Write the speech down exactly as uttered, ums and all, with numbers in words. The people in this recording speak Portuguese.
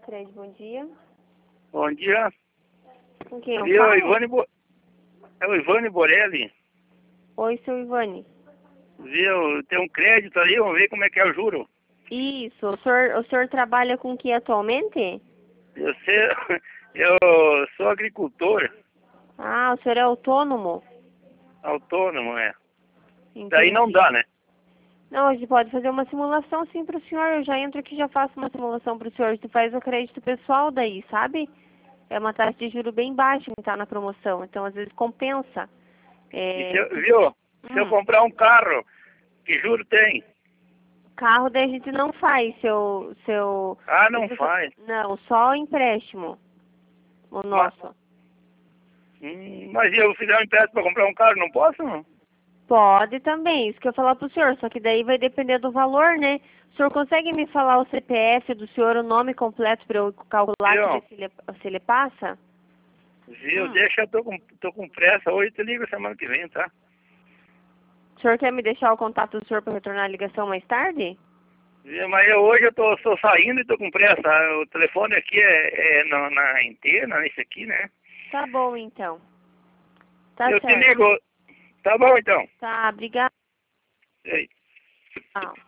Cicred, bom dia. Bom dia. Com quem eu E falo? o Ivone Bo... É o Ivone Borelli. Oi, seu Ivone. Viu? Tem um crédito ali, vamos ver como é que é o juro. Isso, o senhor, o senhor trabalha com que atualmente? Eu, sei, eu sou agricultor, Ah, o senhor é autônomo? autônomo, é. Daí não Entendi. dá, né? Não, a gente pode fazer uma simulação sim para o senhor. Eu já entro aqui e já faço uma simulação para o senhor. Tu faz o crédito pessoal daí, sabe? É uma taxa de juro bem baixa que está na promoção. Então, às vezes, compensa. E se É... eu, viu? Se eu Hum, comprar um carro, que juro tem? carro daí a gente não faz, seu... seu... Ah, não deixa eu só- faz. Não, só empréstimo. O Mas, nosso. hum, mas se eu fizer um empréstimo para comprar um carro, não posso? Não? Pode também, isso que eu ia falar pro senhor, só que daí vai depender do valor, né? O senhor consegue me falar o C P F do senhor, o nome completo para eu calcular aqui ver Viu? se ele, se ele passa? Viu? Hum. Deixa, eu tô com, tô com pressa. Hoje eu te ligo semana que vem, tá? O senhor quer me deixar o contato do senhor para retornar a ligação mais tarde? Viu? Mas eu, hoje eu tô, tô saindo e tô com pressa. O telefone aqui é, é na, na inteira, nesse aqui, né? Tá bom, então. Tá Eu te certo. ligo. Tá bom, então. Tá, obrigada. Ei. Tchau.